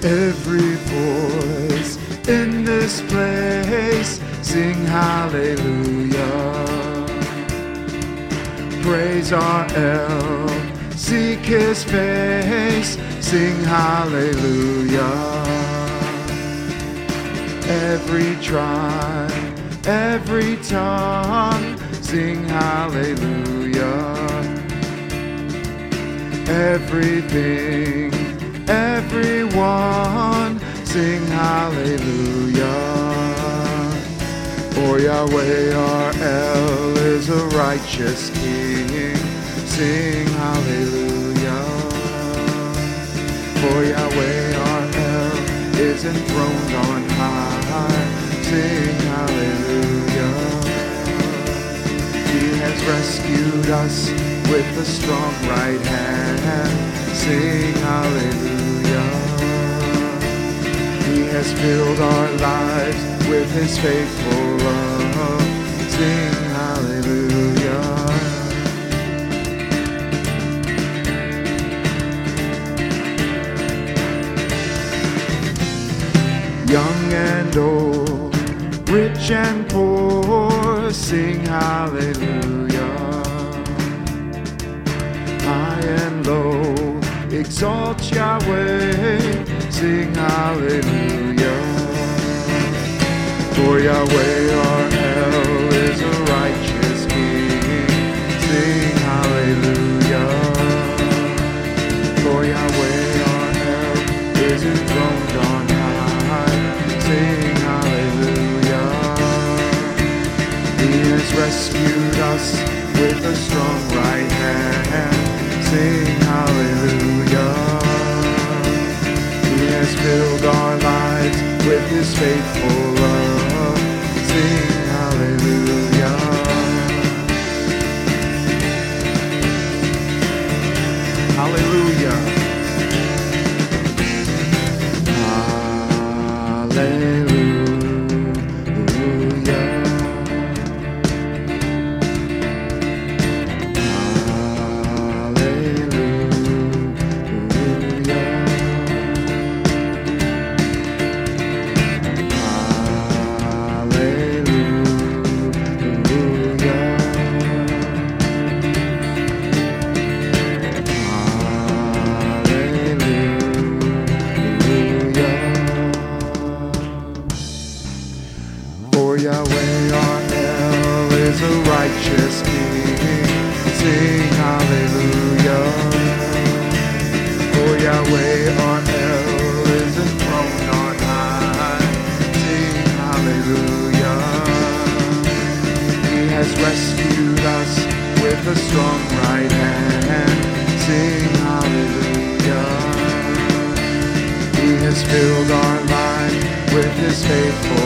Every voice in this place, sing hallelujah. Praise our El, seek his face, sing hallelujah. Every tribe, every tongue, sing hallelujah. Everything, everyone, sing hallelujah. For Yahweh our El is a righteous King, sing hallelujah. For Yahweh our El is enthroned on high, sing hallelujah. He has rescued us with a strong right hand, sing hallelujah. He has filled our lives with his faithful love, sing hallelujah. Young and old, rich and poor, sing hallelujah. High and low, exalt Yahweh, sing hallelujah. For Yahweh our El is a righteous King, sing hallelujah. For Yahweh our El is enthroned on high, sing hallelujah. He has rescued us with a strong right hand, sing hallelujah. He has filled our lives with his faithful love, sing hallelujah. Hallelujah. Hallelujah. For Yahweh our El is a righteous King, sing hallelujah. For Yahweh our El is enthroned on high, sing hallelujah. He has rescued us with a strong right hand, sing hallelujah. He has filled our life with his faithful